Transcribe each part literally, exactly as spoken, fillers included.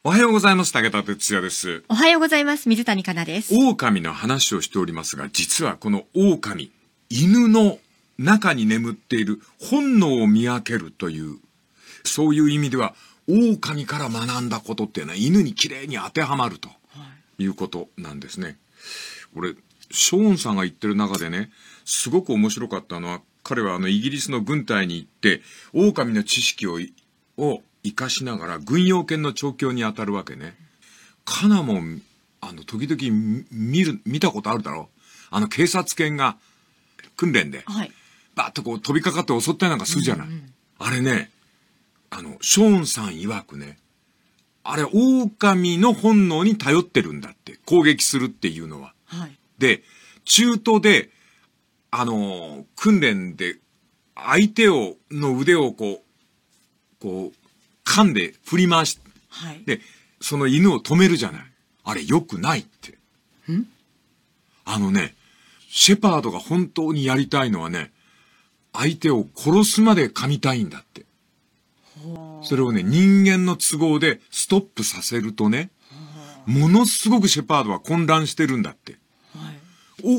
おはようございます。武田哲也です。 おはようございます。水谷香奈です。 狼の話をしておりますが、実はこの狼、犬の中に眠っている本能を見分けるという、そういう意味では、狼から学んだことっていうのは犬にきれいに当てはまるということなんですね。これ、ショーンさんが言ってる中でね、すごく面白かったのは、彼はあのイギリスの軍隊に行って、狼の知識を、を生かしながら軍用犬の調教に当たるわけね。カナも、あの、時々見る、見たことあるだろう。あの警察犬が訓練で、 はい、 バーッとこう飛びかかって襲ったりなんかするじゃない。うんうん、あれね、あの、ショーンさん曰くね、あれ、狼の本能に頼ってるんだって、攻撃するっていうのは。 はい、 で、中途で、あの、訓練で、相手を、の腕をこう、こう、噛んで振り回し、はい、で、その犬を止めるじゃない。あれ、良くないって。 ん？ あのね、シェパードが本当にやりたいのはね、相手を殺すまで噛みたいんだって。それをね、人間の都合でストップさせるとね、ものすごくシェパードは混乱してるんだって。 はい、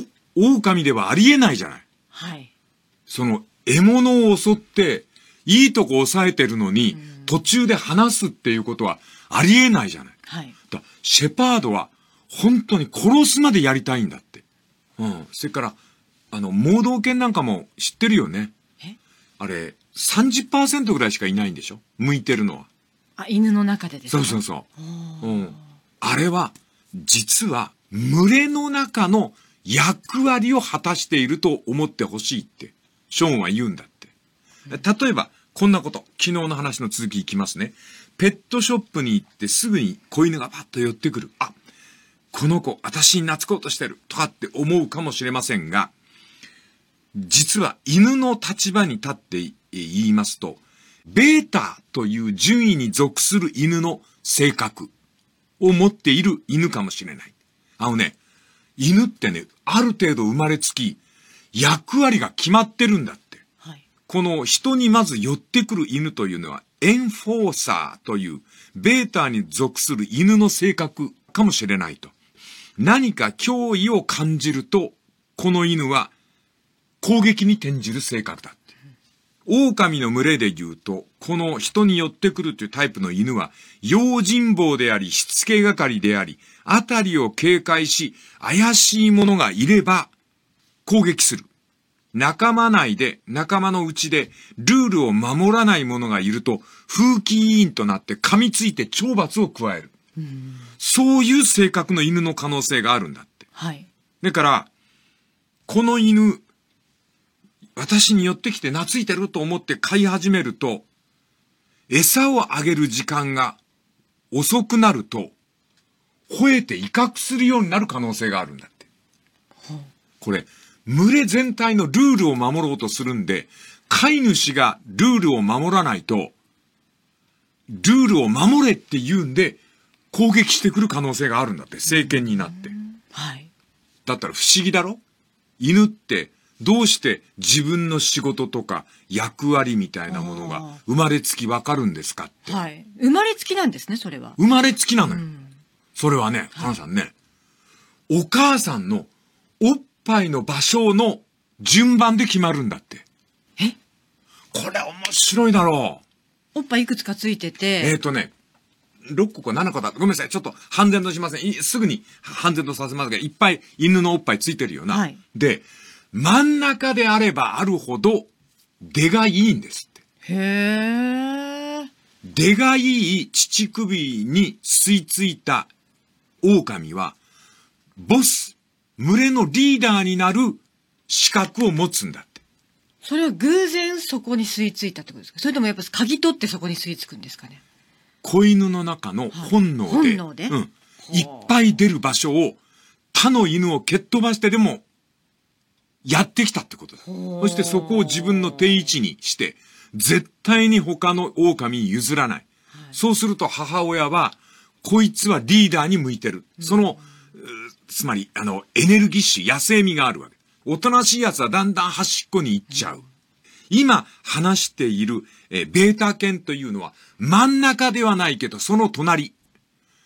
お、狼ではありえないじゃない。 はい、 その、獲物を襲って、いいとこ抑えてるのに、途中で離すっていうことはありえないじゃない。 はい、 だシェパードは本当に殺すまでやりたいんだって。うん。それから、あの、盲導犬なんかも知ってるよね。 え？ あれ、さんじゅっパーセント ぐらいしかいないんでしょ？向いてるのは。 あ、犬の中でですか？ そうそうそう。うん。あれは、実は、群れの中の役割を果たしていると思ってほしいって、ショーンは言うんだって。例えば、こんなこと。昨日の話の続きいきますね。ペットショップに行ってすぐに子犬がパッと寄ってくる。あ、この子、私に懐こうとしてる。とかって思うかもしれませんが、実は犬の立場に立って言いますと、ベータという順位に属する犬の性格を持っている犬かもしれない。あのね、犬ってね、ある程度生まれつき、役割が決まってるんだって。この人にまず寄ってくる犬というのはエンフォーサーというベータに属する犬の性格かもしれないと。何か脅威を感じると、この犬は攻撃に転じる性格だって。狼の群れで言うと、この人に寄ってくるというタイプの犬は、用心棒であり、しつけ係であり、あたりを警戒し、怪しい者がいれば攻撃する。仲間内で、仲間のうちで、ルールを守らない者がいると、風紀委員となって噛みついて懲罰を加える。うん、そういう性格の犬の可能性があるんだって。 はい。 だから、この犬、私に寄ってきて懐いてると思って飼い始めると、餌をあげる時間が遅くなると、吠えて威嚇するようになる可能性があるんだって。はあ、これ、群れ全体のルールを守ろうとするんで、飼い主がルールを守らないと、ルールを守れって言うんで、攻撃してくる可能性があるんだって、成犬になって。 はい。 だったら不思議だろ？犬って、どうして自分の仕事とか役割みたいなものが生まれつきわかるんですかって。 はい。生まれつきなんですね、それは。 生まれつきなのよ。それはね、花、はい、さんね、お母さんのおっぱいの場所の順番で決まるんだって。 え？ これ面白いだろう。おっぱいいくつかついてて。 えっとね、ろっこかななこだ。ごめんなさい。ちょっと半然としません。すぐに半然とさせますが、いっぱい犬のおっぱいついてるよな。はい、で、真ん中であればあるほど出がいいんですって。 へー。 出がいい乳首に吸い付いた狼は、ボス、群れのリーダーになる資格を持つんだって。 それは偶然そこに吸い付いたってことですか？それともやっぱ嗅ぎ取ってそこに吸い付くんですかね？ 子犬の中の本能で、はい、 本能で、 うん、いっぱい出る場所を他の犬を蹴っ飛ばしてでもやってきたってことだ。そしてそこを自分の定位置にして、絶対に他の狼に譲らない。はい、そうすると母親は、こいつはリーダーに向いてる。その、つまり、あの、エネルギッシュ、野生味があるわけ。おとなしい奴はだんだん端っこに行っちゃう。今話している、えー、ベータ犬というのは真ん中ではないけどその隣。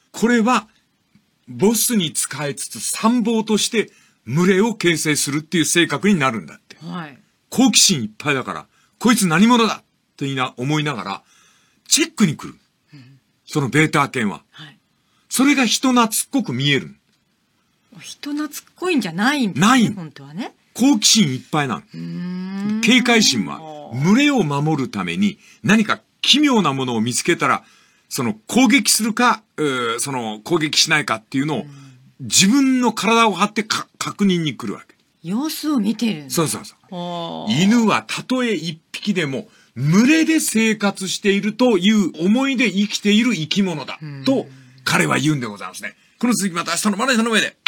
これは、ボスに仕えつつ参謀として群れを形成するっていう性格になるんだって。 はい。 好奇心いっぱいだから、こいつ何者だっていな思いながら、チェックに来る。うん、そのベーター犬は。はい。それが人懐っこく見える。 人懐っこいんじゃないんですね。 ない。 本当はね。 好奇心いっぱいなの。警戒心は、群れを守るために何か奇妙なものを見つけたら、その攻撃するか、その攻撃しないかっていうのを自分の体を張ってか確認に来るわけ。 様子を見てるんだ。 そうそうそう。犬はたとえ一匹でも群れで生活しているという思いで生きている生き物だと彼は言うんでございますね。この続きまた明日のマネージャーの上で。